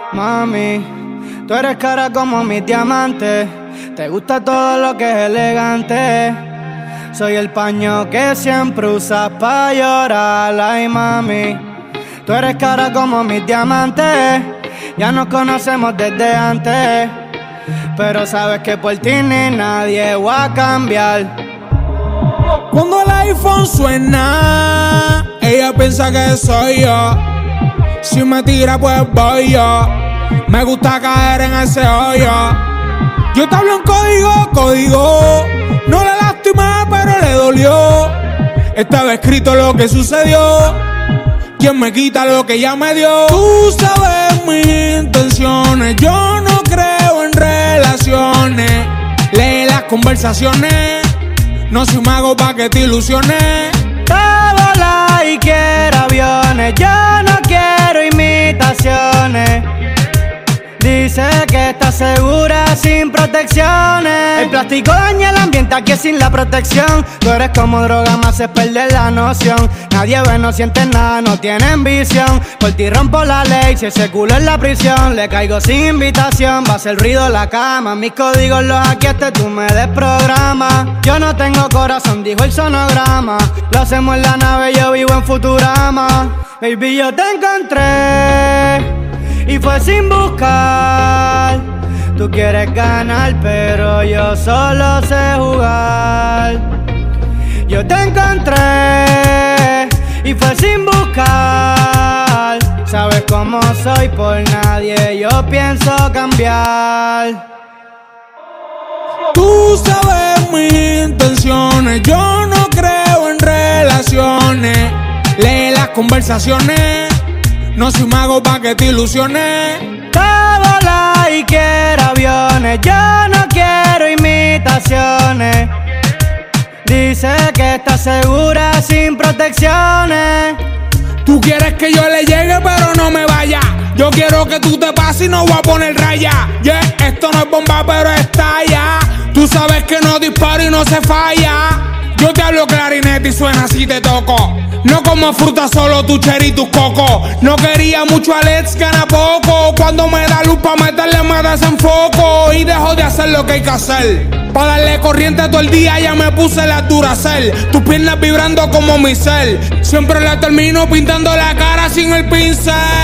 Mami, tú eres cara como mis diamantes. Te gusta todo lo que es elegante. Soy el paño que siempre usas pa' llorar. Ay, mami, tú eres cara como mis diamantes. Ya nos conocemos desde antes, pero sabes que por ti ni nadie va a cambiar. Cuando el iPhone suena, ella piensa que soy yo. Si me tira pues voy yo. Me gusta caer en ese hoyo. Yo te hablo en código. No le lastimé pero le dolió. Estaba escrito lo que sucedió. ¿Quién me quita lo que ya me dio? Tú sabes mis intenciones. Yo no creo en relaciones. Lee las conversaciones. No soy mago pa' que te ilusiones. Todo like y quiero aviones. Yo no quiero imitaciones. Dice que está segura sin protecciones. El plástico daña el ambiente, aquí es sin la protección. Tú eres como droga, me haces perder la noción. Nadie ve, no siente nada, no tienen visión. Por ti rompo la ley, si ese culo es la prisión. Le caigo sin invitación, va a hacer ruido en la cama. Mis códigos los hackeaste, tú me desprogramas. Yo no tengo corazón, dijo el sonograma. Lo hacemos en la nave, yo vivo en Futurama. Baby, yo te encontré y fue sin buscar. Tú quieres ganar, pero yo solo sé jugar. Yo te encontré y fue sin buscar. Sabes cómo soy, por nadie yo pienso cambiar. Tú sabes mis intenciones. Yo no creo en relaciones. Lee las conversaciones. No soy mago pa' que te ilusiones. Todo like y quiero aviones. Yo no quiero imitaciones. Dice que está segura sin protecciones. Tú quieres que yo le llegue pero no me vaya. Yo quiero que tú te pases y no voy a poner raya. Yeah, esto no es bomba pero estalla. Tú sabes que no disparo y no se falla. Yo te hablo clarinete y suena si te toco. No como fruta, solo tu cherry y tus coco. No quería mucho a Let's, gana poco. Cuando me da luz pa' meterle me desenfoco. Y dejo de hacer lo que hay que hacer. Pa' darle corriente todo el día ya me puse la Duracell. Tus piernas vibrando como mi cel. Siempre la termino pintando la cara sin el pincel.